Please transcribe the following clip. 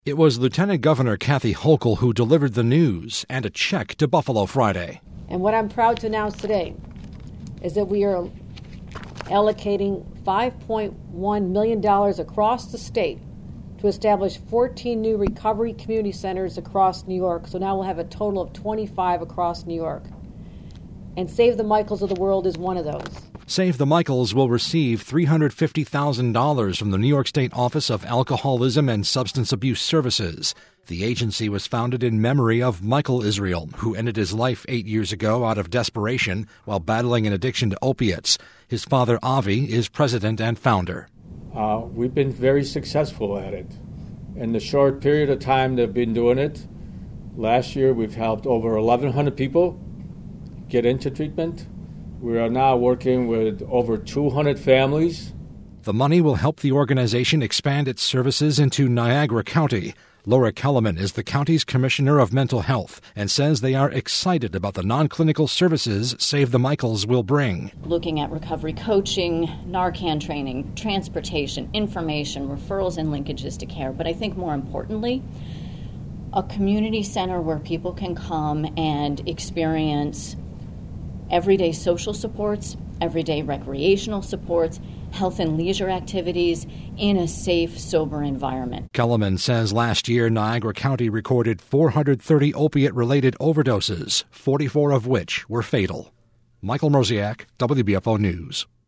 It was Lieutenant Governor Kathy Hochul who delivered the news and a check to Buffalo Friday. And what I'm proud to announce today is that we are allocating $5.1 million across the state to establish 14 new recovery community centers across New York. So now we'll have a total of 25 across New York. And Save the Michaels of the World is one of those. Save the Michaels will receive $350,000 from the New York State Office of Alcoholism and Substance Abuse Services. The agency was founded in memory of Michael Israel, who ended his life 8 years ago out of desperation while battling an addiction to opiates. His father, Avi, is president and founder. We've been very successful at it. In the short period of time they've been doing it, last year we've helped over 1,100 people get into treatment. We are now working with over 200 families. The money will help the organization expand its services into Niagara County. Laura Kellerman is the county's commissioner of mental health and says they are excited about the non-clinical services Save the Michaels will bring. Looking at recovery coaching, Narcan training, transportation, information, referrals and linkages to care. But I think more importantly, a community center where people can come and experience everyday social supports, everyday recreational supports, health and leisure activities in a safe, sober environment. Kellerman says last year Niagara County recorded 430 opiate-related overdoses, 44 of which were fatal. Michael Mrozek, WBFO News.